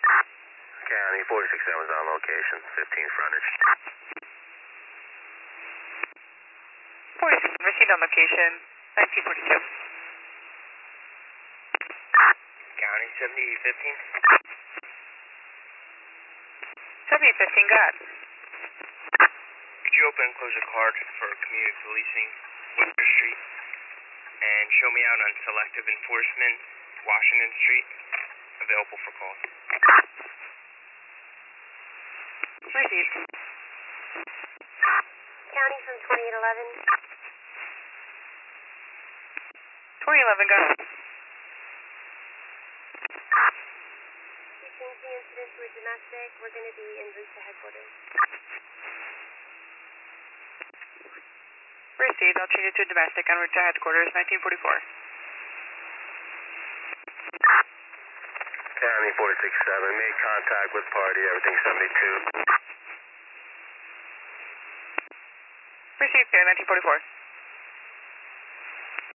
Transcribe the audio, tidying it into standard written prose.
County 467 is on location, 15 frontage. 47, received on location, 1942. County 7015. 7015, got it. Could you open and close a card for community policing, Winter Street, and show me out on selective enforcement, Washington Street, available for calls. Received. County from 2811. 2011, got it. We changed the incident to a domestic. We're going to be en route to headquarters. Received, I'll change it to a domestic en route to headquarters, 1944. County 467, made contact with party, everything 72. Received, 1944.